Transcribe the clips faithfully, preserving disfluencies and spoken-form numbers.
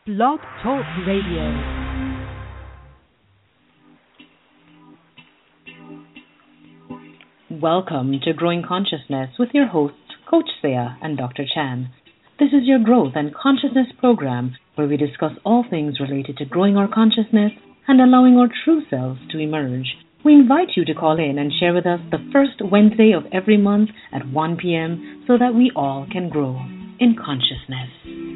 Blog Talk Radio. Welcome to Growing Consciousness with your hosts, Coach Saya and Doctor Chan. This is your growth and consciousness program where we discuss all things related to growing our consciousness and allowing our true selves to emerge. We invite you to call in and share with us the first Wednesday of every month at one p.m. so that we all can grow in consciousness.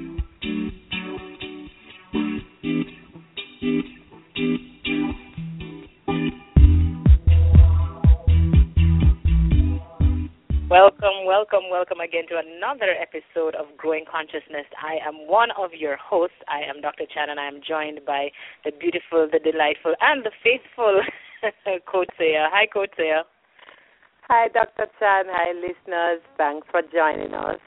Welcome, welcome, welcome again to another episode of Growing Consciousness. I am one of your hosts. I am Doctor Chan, and I am joined by the beautiful, the delightful, and the faithful Coach Saya. Hi, Coach Saya. Hi, Doctor Chan. Hi, listeners. Thanks for joining us.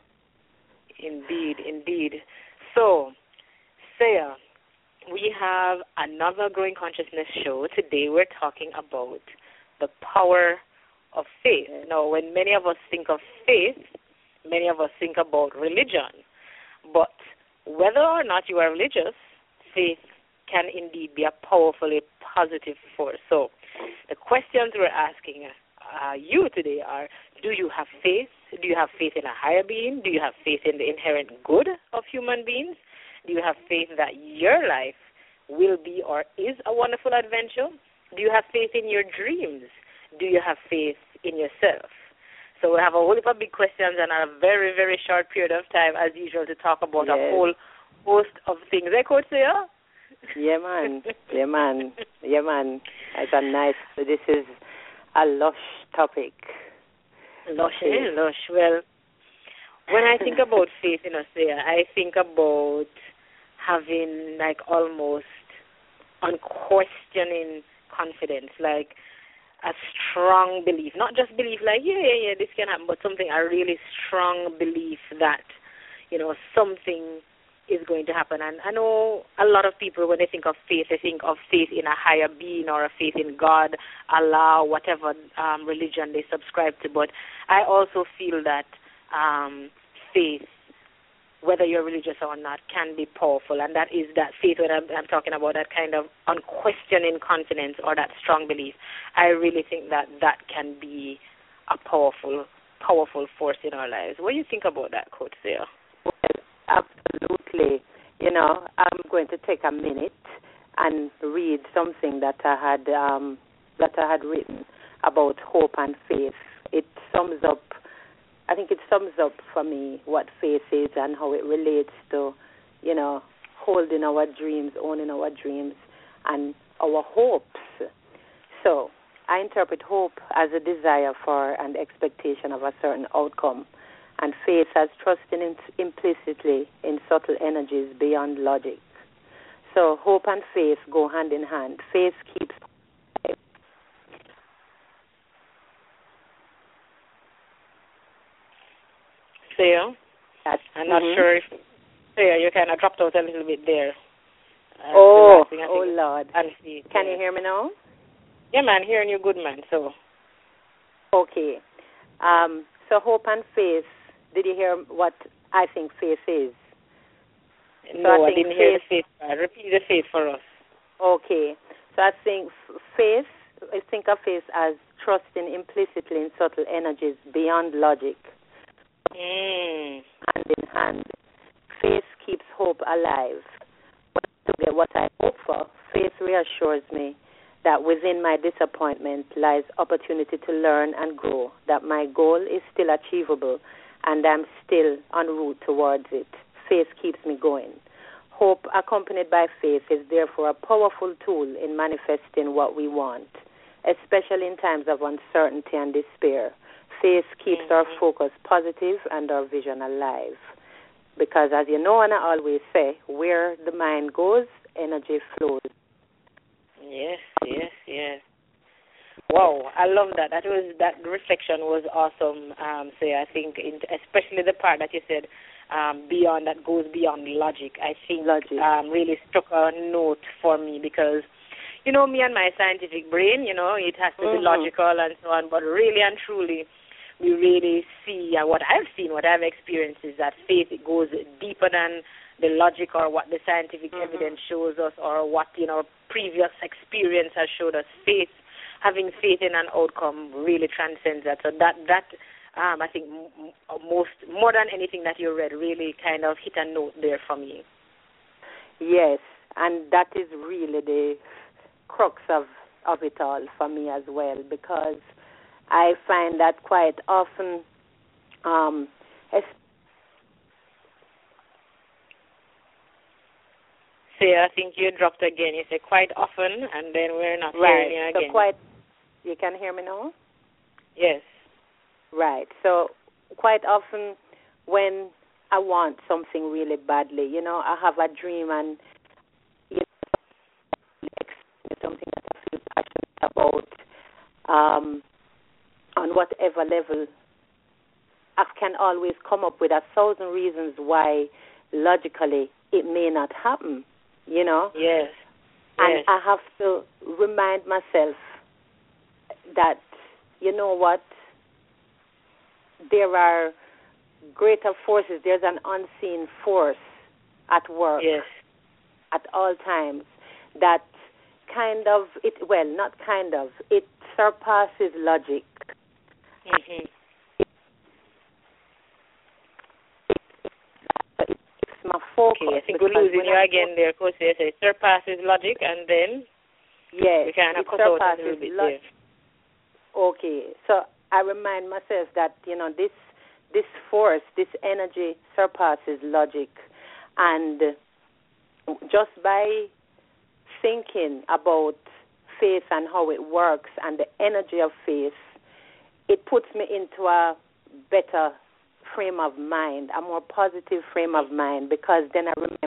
Indeed, indeed. So, Saya, we have another Growing Consciousness show. Today we're talking about the power of faith. Now, when many of us think of faith, many of us think about religion. But whether or not you are religious, faith can indeed be a powerfully positive force. So the questions we're asking uh, you today are, do you have faith? Do you have faith in a higher being? Do you have faith in the inherent good of human beings? Do you have faith that your life will be or is a wonderful adventure? Do you have faith in your dreams? Do you have faith in yourself? So we have a whole heap of big questions and a very, very short period of time, as usual, to talk about yes. a whole host of things. Eh, Coach Saya? Yeah, man. Yeah, man. Yeah, man. It's a nice, this is a lush topic. Lush, eh? Lush. Well, when I think about faith, you know, Saya, I think about having, like, almost unquestioning confidence, like, a strong belief, not just belief like, yeah, yeah, yeah, this can happen, but something, a really strong belief that, you know, something is going to happen. And I know a lot of people, when they think of faith, they think of faith in a higher being or a faith in God, Allah, whatever um, religion they subscribe to. But I also feel that um, faith, whether you're religious or not, can be powerful, and that is that faith when I'm, I'm talking about, that kind of unquestioning confidence or that strong belief. I really think that that can be a powerful, powerful force in our lives. What do you think about that, Coach Saya? Well, absolutely. You know, I'm going to take a minute and read something that I had um, that I had written about hope and faith. It sums up I think it sums up for me what faith is and how it relates to, you know, holding our dreams, owning our dreams, and our hopes. So I interpret hope as a desire for and expectation of a certain outcome, and faith as trusting in, implicitly in subtle energies beyond logic. So hope and faith go hand in hand. Faith keeps Saya, I'm not mm-hmm. sure if, Saya, you kind of dropped out a little bit there. Uh, oh, the oh Lord. And see, Can yeah. you hear me now? Yeah, man, hearing you good, man, so. Okay. Um, so hope and faith, did you hear what I think faith is? So no, I, I didn't faith, hear the faith. Uh, repeat the faith for us. Okay. So I think faith, I think of faith as trusting implicitly in subtle energies beyond logic. Mm. Hand in hand. Faith keeps hope alive. To get what I hope for, faith reassures me that within my disappointment lies opportunity to learn and grow, that my goal is still achievable, and I'm still en route towards it. Faith keeps me going. Hope accompanied by faith is therefore a powerful tool in manifesting what we want, especially in times of uncertainty and despair. Faith keeps mm-hmm. our focus positive and our vision alive. Because as you know, and I always say, where the mind goes, energy flows. Yes, yes, yes. Wow, I love that. That was that reflection was awesome. Um, so I think, in, especially the part that you said, um, beyond that goes beyond logic. I think logic. Um, really struck a note for me because, you know, me and my scientific brain, you know, it has to mm-hmm. be logical and so on, but really and truly, we really see, uh, what I've seen, what I've experienced is that faith, it goes deeper than the logic or what the scientific mm-hmm. evidence shows us or what, you know, previous experience has showed us. Faith, having faith in an outcome really transcends that. So that, that um, I think m- most, more than anything that you read, really kind of hit a note there for me. Yes, and that is really the crux of, of it all for me as well, because I find that quite often, um, See, I think you dropped again. You say quite often, and then we're not right. hearing you again. So quite, you can hear me now? Yes. Right. So quite often when I want something really badly, you know, I have a dream and you know, something that I feel passionate about, um, on whatever level, I can always come up with a thousand reasons why logically it may not happen, you know? Yes. And yes. I have to remind myself that, you know what, there are greater forces. There's an unseen force at work yes. at all times that kind of, it well, not kind of, it surpasses logic. Mm-hmm. It's my focus. Okay, I think we're losing you again there, because it surpasses logic, and then yes, we kind of it cut out a surpasses little bit lo- there. Okay, so I remind myself that, you know, this this force, this energy surpasses logic, and just by thinking about faith and how it works and the energy of faith, it puts me into a better frame of mind, a more positive frame of mind, because then I remember.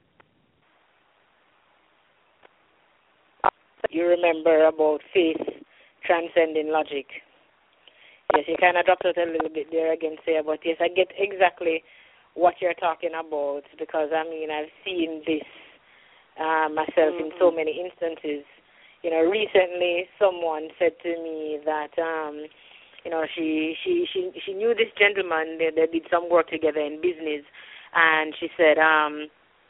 You remember about faith transcending logic. Yes, you kind of dropped it a little bit there again, Sarah, but yes, I get exactly what you're talking about, because, I mean, I've seen this uh, myself mm-hmm. in so many instances. You know, recently someone said to me that, um, you know, she, she, she, she knew this gentleman, they, they did some work together in business, and she said um,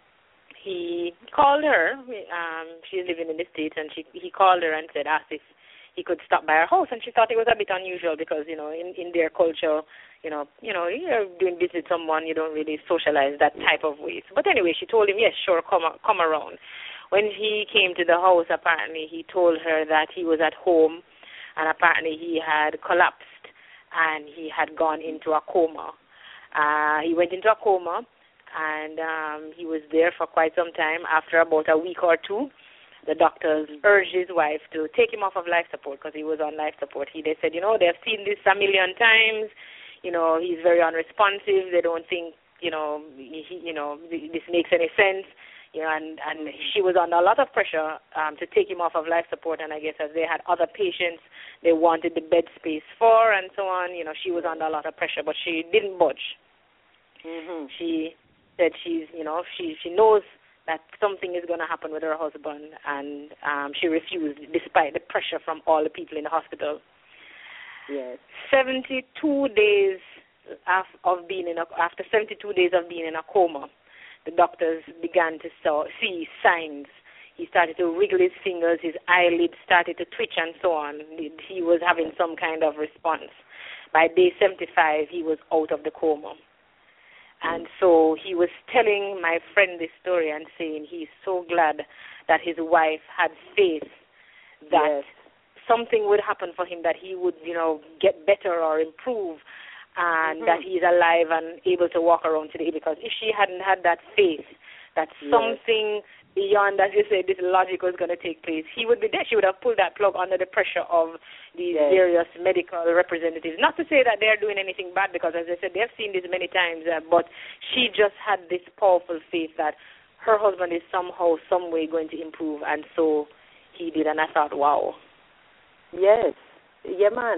he called her, um, she's living in the States, and she, he called her and said, asked if he could stop by her house, and she thought it was a bit unusual because, you know, in, in their culture, you know, you know, you're doing business with someone, you don't really socialize that type of way. But anyway, she told him, yes, sure, come come around. When he came to the house, apparently he told her that he was at home, and apparently he had collapsed and he had gone into a coma. Uh, he went into a coma, and um, he was there for quite some time. After about a week or two, the doctors urged his wife to take him off of life support because he was on life support. He, they said, you know, they've seen this a million times. You know, he's very unresponsive. They don't think, you know, he, you know, this makes any sense. You know, and, and she was under a lot of pressure um, to take him off of life support. And I guess as they had other patients, they wanted the bed space for and so on. You know, she was under a lot of pressure, but she didn't budge. Mm-hmm. She said she's, you know, she she knows that something is going to happen with her husband, and um, she refused despite the pressure from all the people in the hospital. Yes. seventy-two days of, of being in a, after seventy-two days of being in a coma, the doctors began to saw, see signs. He started to wriggle his fingers, his eyelids started to twitch and so on. He was having some kind of response. By day seventy-five, he was out of the coma. And so he was telling my friend this story and saying he's so glad that his wife had faith that yes. something would happen for him, that he would, you know, get better or improve, and mm-hmm. that he's alive and able to walk around today. Because if she hadn't had that faith that yes. something beyond, as you said, this logic was going to take place, he would be dead. She would have pulled that plug under the pressure of these yes. various medical representatives. Not to say that they're doing anything bad, because, as I said, they've seen this many times, uh, but she just had this powerful faith that her husband is somehow, some way going to improve, and so he did, and I thought, wow. Yes. Yeah, man.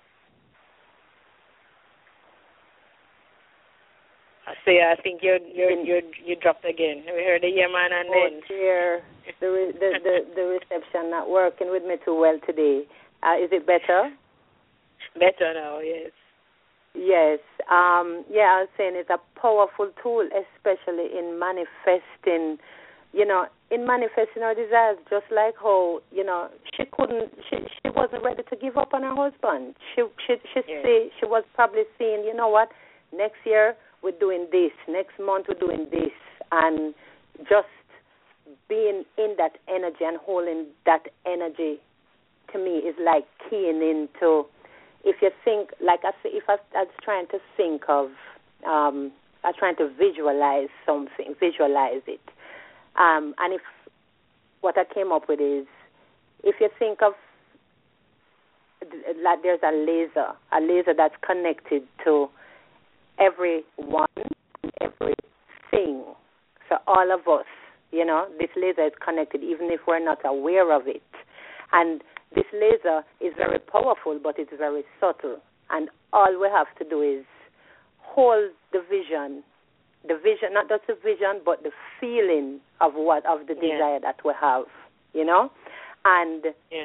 So yeah, I think you're you're you're you dropped again. We heard the yeah man, and oh, then dear, the, re- the the the reception not working with me too well today. Uh, is it better? Better now, yes. Yes. Um, yeah, I was saying it's a powerful tool, especially in manifesting, you know, in manifesting our desires, just like how, you know, she couldn't, she she wasn't ready to give up on her husband. She she she Yes. say, she was probably saying, you know what, next year we're doing this, next month we're doing this, and just being in that energy and holding that energy, to me, is like keying into. If you think, like I say, if I, I was trying to think of, um, I was trying to visualize something, visualize it, um, and if what I came up with is, if you think of, like there's a laser, a laser that's connected to everyone and everything. So all of us, you know, this laser is connected, even if we're not aware of it, and this laser is very powerful, but it's very subtle. And all we have to do is hold the vision, the vision, not just the vision, but the feeling of what of the Yeah. desire that we have, you know. And Yeah.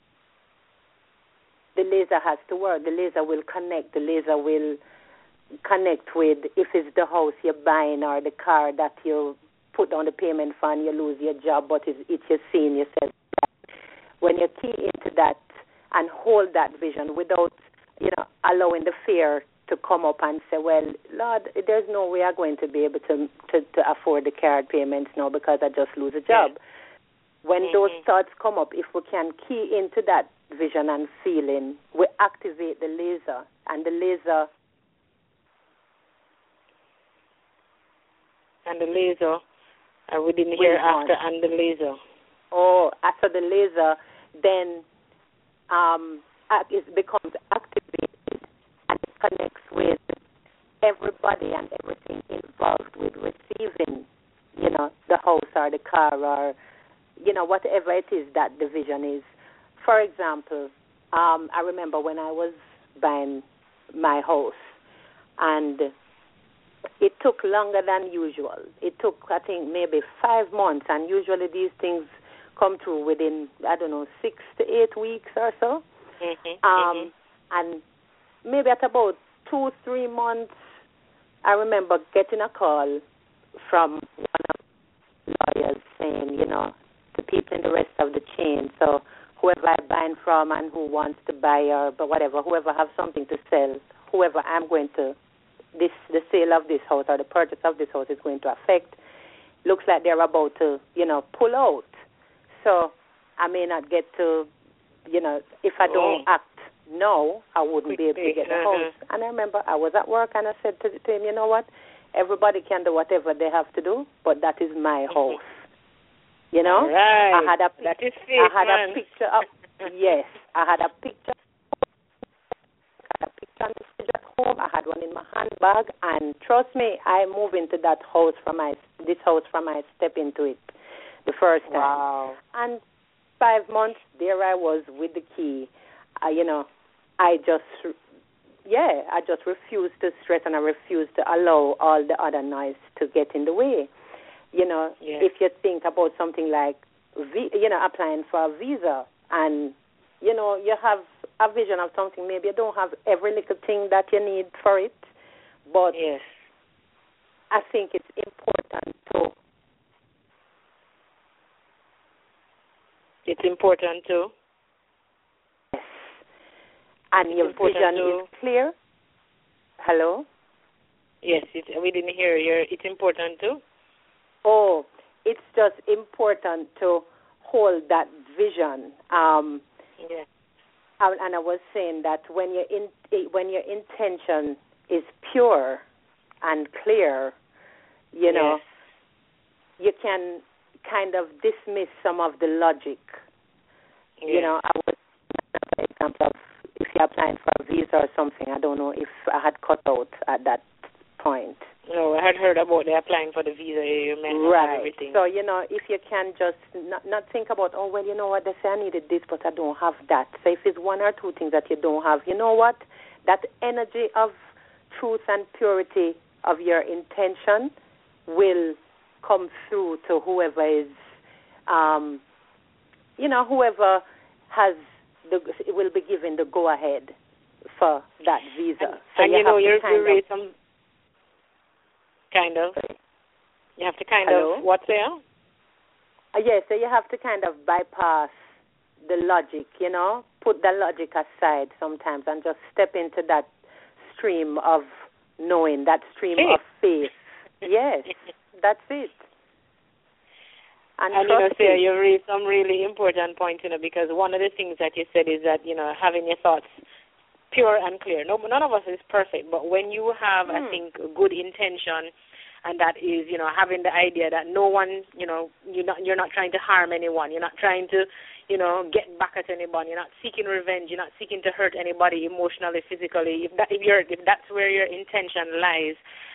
the laser has to work. The laser will connect. The laser will connect with, if it's the house you're buying or the car that you put on the payment fund, you lose your job, but it's, it's you're seeing yourself. When you key into that and hold that vision without, you know, allowing the fear to come up and say, well, Lord, there's no way I'm going to be able to to, to afford the card payments now because I just lose a job. Yes. When Mm-hmm. those thoughts come up, if we can key into that vision and feeling, we activate the laser, and the laser... And the laser, uh, we didn't hear after, and the laser. Oh, after the laser, then um, it becomes activated and it connects with everybody and everything involved with receiving, you know, the house or the car or, you know, whatever it is that the vision is. For example, um, I remember when I was buying my house, and it took longer than usual. It took, I think, maybe five months, and usually these things come through within, I don't know, six to eight weeks or so. Mm-hmm. Um, Mm-hmm. and maybe at about two, three months, I remember getting a call from one of the lawyers saying, you know, the people in the rest of the chain, so whoever I'm buying from and who wants to buy or but whatever, whoever have something to sell, whoever I'm going to, this the sale of this house or the purchase of this house is going to affect, looks like they're about to, you know, pull out. So I may not get to, you know, if I don't Oh. act now, I wouldn't Quickly. be able to get the Uh-huh. house. And I remember I was at work and I said to, to him, you know what, everybody can do whatever they have to do, but that is my house. You know? All right. I had a, that is I faith, had man. a picture of, yes, I had a picture I had a picture on the fridge at home. I had one in my handbag, and trust me, I moved into that house from my this house from I step into it the first time. Wow. And five months there I was with the key. Uh, you know, I just yeah, I just refused to stress and I refused to allow all the other noise to get in the way. You know, Yeah. if you think about something like you know applying for a visa, and you know you have a vision of something, maybe you don't have every little thing that you need for it, but Yes. I think it's important to. It's important too. Yes. And It's your important vision to- is clear. Hello? Yes, it, we didn't hear you. It's important too. Oh, it's just important to hold that vision. Um, Yeah. and and I was saying that when your in, when your intention is pure and clear, you know, Yes. you can kind of dismiss some of the logic. Yes. You know, I was an example of if you're applying for a visa or something, I don't know if I had cut out at that point. No, I had heard about they applying for the visa. You may not have Right. everything. So, you know, if you can just not, not think about, oh, well, you know what, they say I needed this, but I don't have that. So if it's one or two things that you don't have, you know what? That energy of truth and purity of your intention will come through to whoever is, um, you know, whoever has the will be given the go-ahead for that visa. And, so and you, you know, you're you raise some kind of. You have to kind Hello? of what there? Uh, yes, so you have to kind of bypass the logic, you know, put the logic aside sometimes and just step into that stream of knowing, that stream faith. of faith. Yes, that's it. And, and you know, Sarah, you raised some really important points, you know, because one of the things that you said is that, you know, having your thoughts pure and clear. No, none of us is perfect, but when you have, mm. I think, good intention, and that is, you know, having the idea that no one, you know, you're not you're not trying to harm anyone. You're not trying to, you know, get back at anyone. You're not seeking revenge. You're not seeking to hurt anybody emotionally, physically. If that if you're if that's where your intention lies,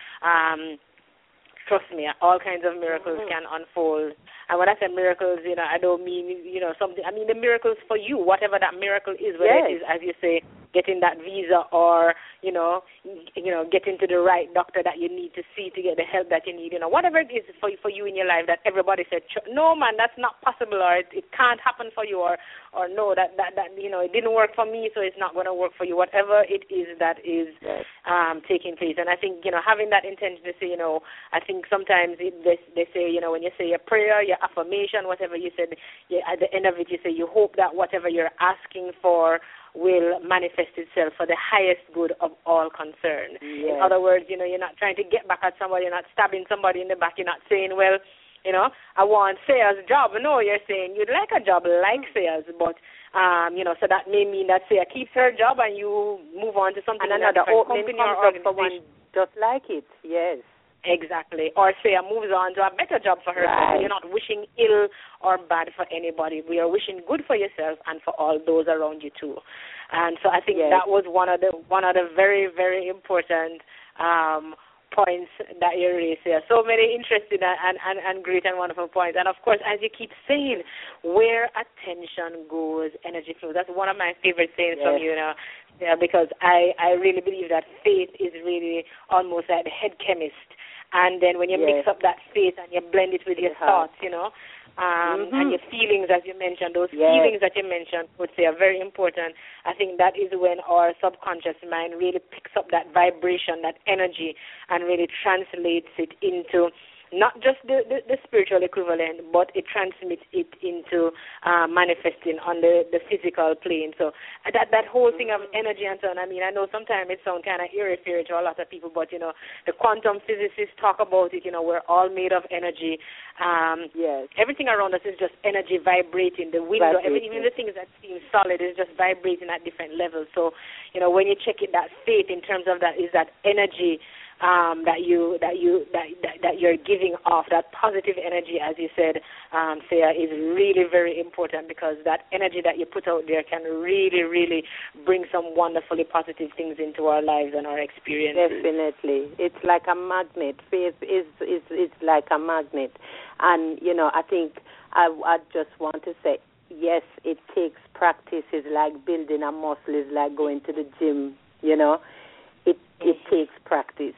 um, trust me, all kinds of miracles mm-hmm. can unfold. And when I say miracles, you know, I don't mean, you know, something. I mean the miracles for you, whatever that miracle is, whether yes. it is, as you say, getting that visa or, you know, you know, getting to the right doctor that you need to see to get the help that you need, you know, whatever it is for for you in your life that everybody said, no, man, that's not possible, or it, it can't happen for you, or, or no, that, that, that, you know, it didn't work for me, so it's not going to work for you, whatever it is that is yes. um, taking place. And I think, you know, having that intention to say, you know, I think sometimes it, they, they say, you know, when you say your prayer, your affirmation, whatever you said, you, at the end of it, you say you hope that whatever you're asking for will manifest itself for the highest good of all concerned. Yes. In other words, you know, you're not trying to get back at somebody, you're not stabbing somebody in the back, you're not saying, well, you know, I want Sayers' job. No, you're saying you'd like a job like Sayers, but, um, you know, so that may mean that Sayers keeps her job and you move on to something and another opening company comes or up for one just like it, yes. Exactly. Or say moves on to a better job for herself. Right. You're not wishing ill or bad for anybody. We are wishing good for yourself and for all those around you too. And so I think yes. that was one of the one of the very, very important um, points that you raised here. So many interesting and, and, and great and wonderful points. And of course, as you keep saying, where attention goes, energy flows. That's one of my favorite sayings yes. from you, you know. Yeah, because I, I really believe that faith is really almost like the head chemist. And then when you yes. mix up that faith and you blend it with your uh-huh. thoughts, you know, um, mm-hmm. and your feelings, as you mentioned, those yes. feelings that you mentioned, would say are very important. I think that is when our subconscious mind really picks up that vibration, that energy, and really translates it into not just the, the, the spiritual equivalent, but it transmits it into uh, manifesting on the, the physical plane. So that that whole thing of energy and so on, I mean, I know sometimes it sounds kind of eerie-fairy to a lot of people, but, you know, the quantum physicists talk about it, you know, we're all made of energy. Um, yes. Everything around us is just energy vibrating. The window, every, even the things that seem solid is just vibrating at different levels. So, you know, when you check it, that faith in terms of that is that energy Um, that you that you that, that that you're giving off, that positive energy, as you said, um, Sarah, is really very important, because that energy that you put out there can really, really bring some wonderfully positive things into our lives and our experiences. Definitely, it's like a magnet. Faith is is is like a magnet, and you know, I think I I just want to say, yes, it takes practice. It's like building a muscle. It's like going to the gym. You know, it it mm-hmm. takes practice.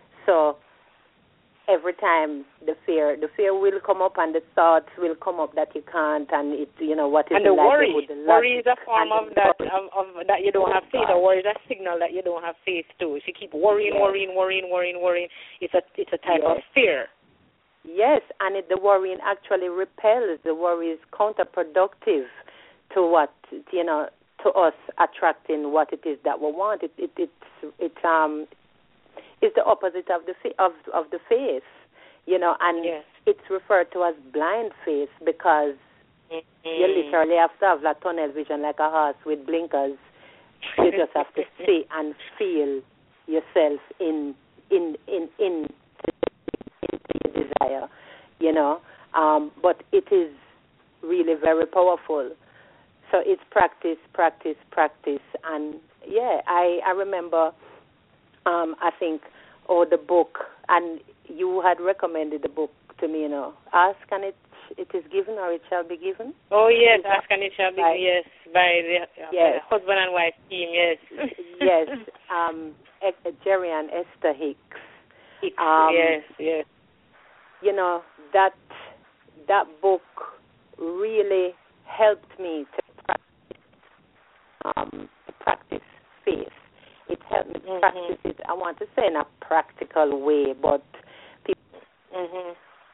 So every time the fear, the fear will come up, and the thoughts will come up that you can't, and it, you know, what is and the like worry. The worry is a form of that of, of that you don't have faith, or worry is a signal that you don't have faith too. If you keep worrying, yes. worrying, worrying, worrying, worrying, it's a it's a type yes. of fear. Yes, and it, the worrying actually repels. The worry is counterproductive to what, you know, to us attracting what it is that we want. It it it's it's um. It's the opposite of the of of the faith, you know, and yes. it's referred to as blind faith, because mm-hmm. you literally have to have that tunnel vision like a horse with blinkers. You just have to see and feel yourself in in in in into your desire, you know. Um, but it is really very powerful. So it's practice, practice, practice, and yeah, I I remember. Um, I think, or the book, and you had recommended the book to me, you know, Ask and it it is given, or it shall be given. Oh, yes, Ask and it shall be given, yes, by the uh, yes. husband and wife team, yes. yes, um, Jerry and Esther Hicks. Um, yes, yes. You know, that, that book really helped me to practice, um, to practice faith. mm-hmm. practice it, I want to say in a practical way, but people... Mm-hmm.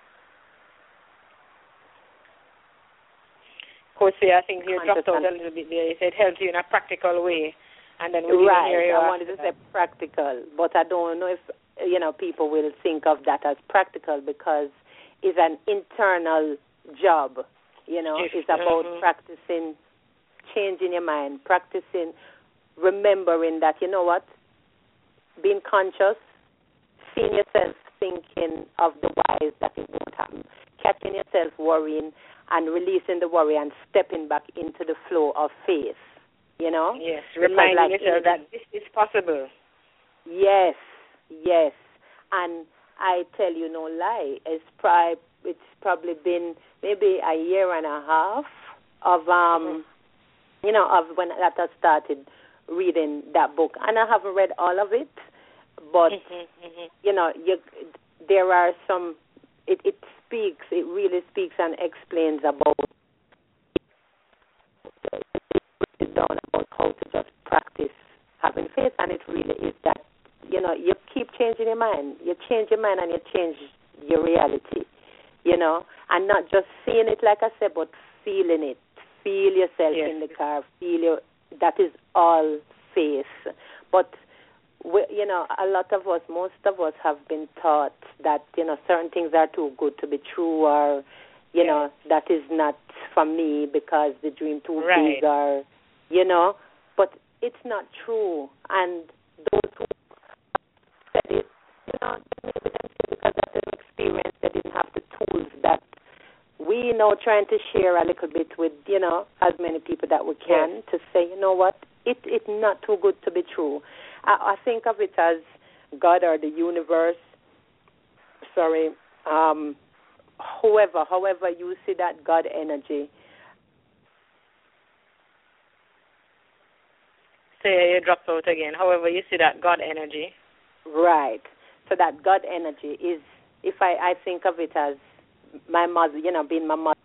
Coach, I think you dropped out a little bit there. You said help you in a practical way. And then we right, hear you I wanted to say practical, but I don't know if, you know, people will think of that as practical because it's an internal job, you know. Yes. It's about mm-hmm. practicing, changing your mind, practicing, remembering that, you know what, being conscious, seeing yourself thinking of the whys that it won't happen, catching yourself worrying and releasing the worry and stepping back into the flow of faith, you know? Yes, reminding like yourself that this is possible. Yes, yes. And I tell you no lie, it's, pri- it's probably been maybe a year and a half of, um, mm-hmm. you know, of when that I started reading that book. And I haven't read all of it, but, mm-hmm, mm-hmm. you know, you, there are some, it, it speaks, it really speaks and explains about, it's down about how to just practice having faith, and it really is that, you know, you keep changing your mind. You change your mind and you change your reality, you know, and not just seeing it, like I said, but feeling it. Feel yourself yes. in the car. Feel your, that is all faith. But, we, you know, a lot of us, most of us have been taught that, you know, certain things are too good to be true, or, you yes. know, that is not for me because the dream too right. big, or, you know, but it's not true. And those who said it, you know, maybe because of their experience, they didn't have the tools that we now trying to share a little bit with, you know, as many people that we can yes. to say, you know what, it it's not too good to be true. I, I think of it as God or the universe, sorry, um, whoever, however you see that God energy. Say you dropped out again. However you see that God energy. Right. So that God energy is, if I, I think of it as my mother, you know, being my mother.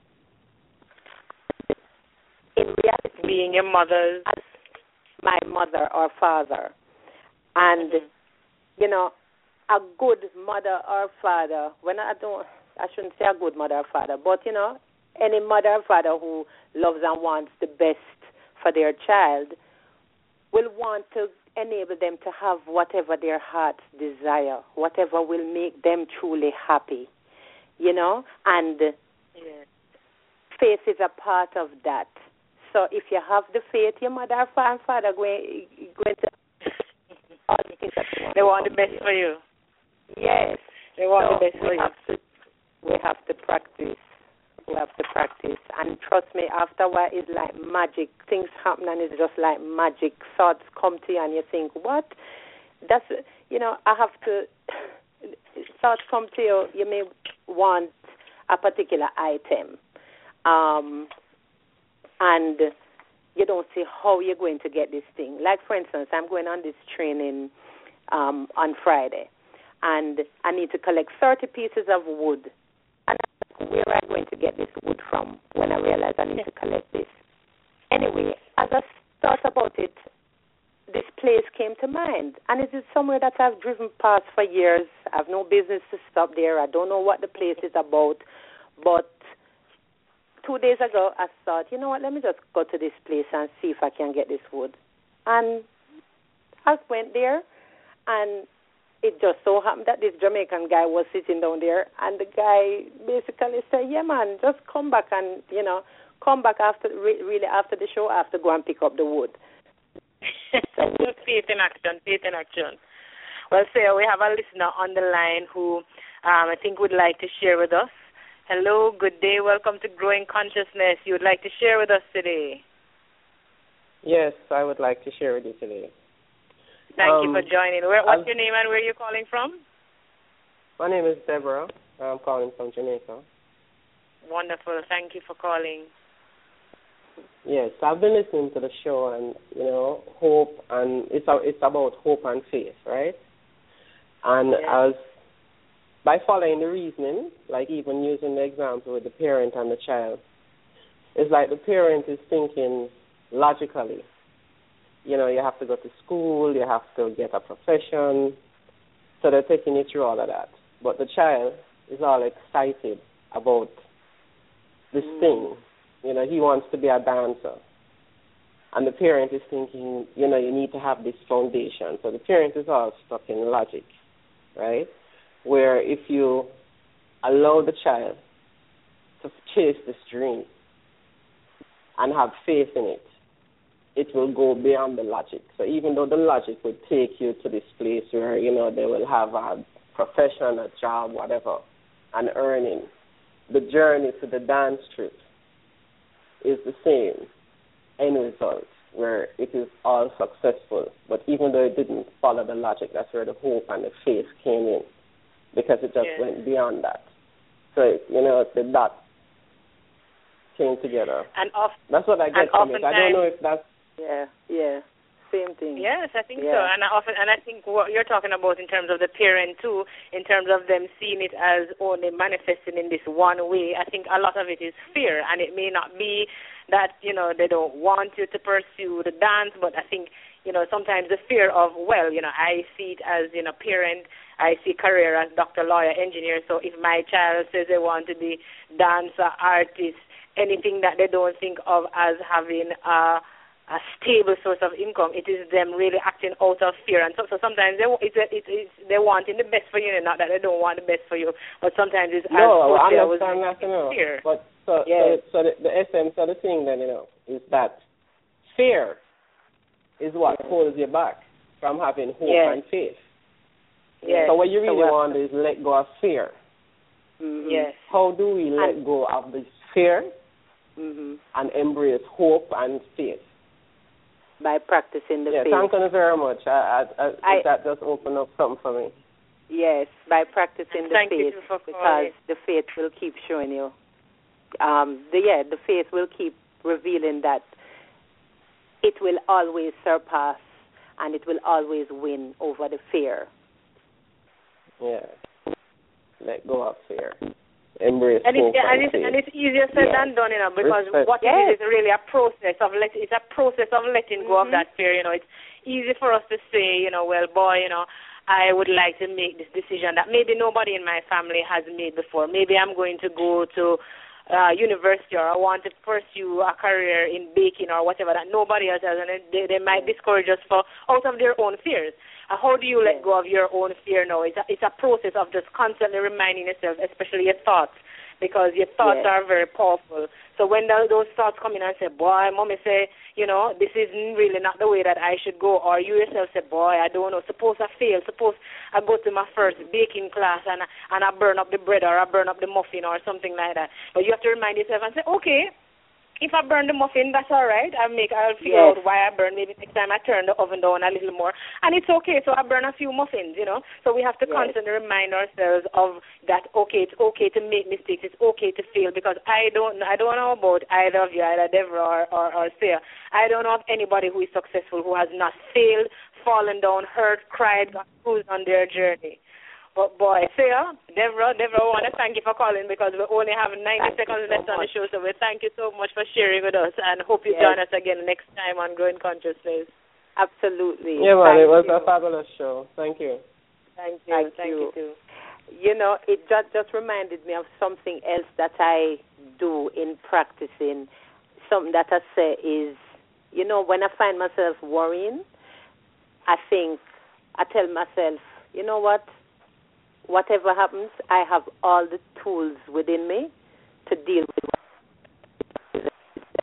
In reality, being your mother's. As my mother or father. And, mm-hmm. you know, a good mother or father, when I don't, I shouldn't say a good mother or father, but, you know, any mother or father who loves and wants the best for their child will want to enable them to have whatever their hearts desire, whatever will make them truly happy, you know, and yeah. faith is a part of that. So if you have the faith, your mother and father going, going to all the things that they want. They want the best for you. Yes. They want so the best for we you. Have to, we have to practice. We have to practice. And trust me, after a while, it's like magic. Things happen and it's just like magic. Thoughts come to you and you think, what? That's, you know, I have to, thoughts come to you, you may want a particular item. Um, and you don't see how you're going to get this thing. Like, for instance, I'm going on this training um, on Friday, and I need to collect thirty pieces of wood. And I'm like, where am I going to get this wood from when I realize I need to collect this? Anyway, as I thought about it, this place came to mind. And it is somewhere that I've driven past for years. I have no business to stop there. I don't know what the place is about. But two days ago, I thought, you know what, let me just go to this place and see if I can get this wood. And I went there, and it just so happened that this Jamaican guy was sitting down there, and the guy basically said, yeah, man, just come back and, you know, come back after re- really after the show, I have to go and pick up the wood. So, faith in action, faith in action. Well, Sarah, we have a listener on the line who um, I think would like to share with us. Hello, good day, welcome to Growing Consciousness. You would like to share with us today? Yes, I would like to share with you today. Thank um, you for joining. Where, what's I've, your name and where are you calling from? My name is Deborah. I'm calling from Jamaica. Wonderful. Thank you for calling. Yes, I've been listening to the show, and, you know, hope, and it's it's about hope and faith, right? And yes. as by following the reasoning, like even using the example with the parent and the child, it's like the parent is thinking logically, you know, you have to go to school, you have to get a profession. So they're taking you through all of that. But the child is all excited about this mm. thing. You know, he wants to be a dancer. And the parent is thinking, you know, you need to have this foundation. So the parent is all stuck in logic, right? Where if you allow the child to chase this dream and have faith in it, it will go beyond the logic. So even though the logic would take you to this place where, you know, they will have a profession, a job, whatever, and earning, the journey to the dance trip is the same end result, where it is all successful. But even though it didn't follow the logic, that's where the hope and the faith came in, because it just yeah. went beyond that. So, you know, the dots came together. And off, that's what I get from it. I don't know if that's... Yeah, yeah. Same thing. Yes, I think yeah. so. And I often, and I think what you're talking about in terms of the parent too, in terms of them seeing it as only manifesting in this one way, I think a lot of it is fear. And it may not be that, you know, they don't want you to pursue the dance, but I think, you know, sometimes the fear of, well, you know, I see it as, you know, parent, I see career as doctor, lawyer, engineer, so if my child says they want to be dancer, artist, anything that they don't think of as having a a stable source of income, it is them really acting out of fear. And so, so sometimes they it's, it's, it's they wanting the best for you, and not that they don't want the best for you, but sometimes it's no, as I understand that, you know. Fear. But so, yes. so, so the, the essence of the thing then, you know, is that fear is what yes. holds you back from having hope yes. and faith. Yes. So what you really so want is let go of fear. Mm-hmm. Yes. How do we let and, go of this fear mm-hmm. and embrace hope and faith? By practicing the yeah, faith. Thank you very much. I, I, I, I, that just opened up something for me. Yes, by practicing the thank faith, you for because the faith will keep showing you. Um, the yeah, the faith will keep revealing that it will always surpass and it will always win over the fear. Yeah, let go of fear. Embrace and hope it's, and, and it's, faith. and it's easier said yes. than done, you know, because Respect. what yes. it is is really a process of let. It's a process of letting go mm-hmm. of that fear. You know, it's easy for us to say, you know, well, boy, you know, I would like to make this decision that maybe nobody in my family has made before. Maybe I'm going to go to uh, university, or I want to pursue a career in baking or whatever that nobody else has, and they, they might discourage us for out of their own fears. Uh, how do you let go of your own fear now? It's a, it's a process of just constantly reminding yourself, especially your thoughts, because your thoughts yes. are very powerful. So when the, those thoughts come in and say, boy, mommy say, you know, this is really not the way that I should go, or you yourself say, boy, I don't know, suppose I fail, suppose I go to my first baking class and, and I burn up the bread or I burn up the muffin or something like that. But you have to remind yourself and say, okay, if I burn the muffin, that's all right. I'll make, I'll figure yes. out why I burn. Maybe next time I turn the oven down a little more. And it's okay, so I burn a few muffins, you know. So we have to yes. constantly remind ourselves of that, okay, it's okay to make mistakes. It's okay to fail, because I don't I don't know about either of you, either Deborah or, or, or Sarah. I don't know of anybody who is successful who has not failed, fallen down, hurt, cried, got bruised on their journey. But boy, Sarah, Deborah, Deborah, I want to thank you for calling, because we only have ninety thank seconds so left on much. the show. So we thank you so much for sharing with us, and hope you yes. join us again next time on Growing Consciousness. Absolutely. Yeah, well, thank it was you. a fabulous show. Thank you. Thank you. Thank, thank you. you too. You know, it just, just reminded me of something else that I do in practicing. Something that I say is, you know, when I find myself worrying, I think, I tell myself, you know what? Whatever happens, I have all the tools within me to deal with it.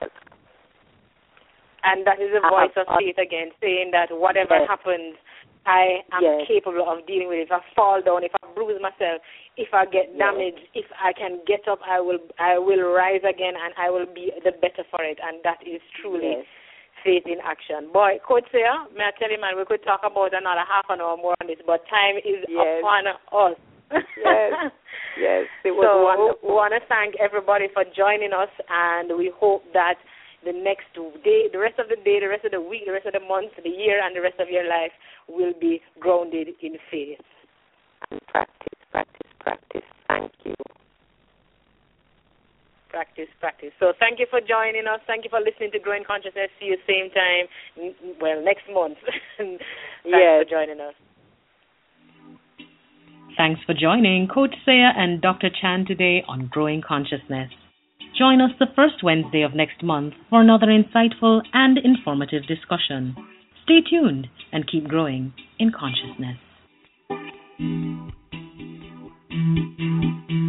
And that is the voice of faith again, saying that whatever yes. happens, I am yes. capable of dealing with it. If I fall down, if I bruise myself, if I get damaged, yes. if I can get up, I will I will rise again, and I will be the better for it. And that is truly yes. faith in action. Boy, Coach Sarah, may I tell you, man, we could talk about another half an hour more on this, but time is yes. upon us. yes, yes, it was so wonderful. we want to thank everybody for joining us, and we hope that the next day, the rest of the day, the rest of the week, the rest of the month, the year, and the rest of your life will be grounded in faith. And practice, practice, practice. Thank you. Practice, practice. So thank you for joining us. Thank you for listening to Growing Consciousness. See you same time, well, next month. Thanks yes. for joining us. Thanks for joining Coach Saya and Doctor Chan today on Growing Consciousness. Join us the first Wednesday of next month for another insightful and informative discussion. Stay tuned and keep growing in consciousness.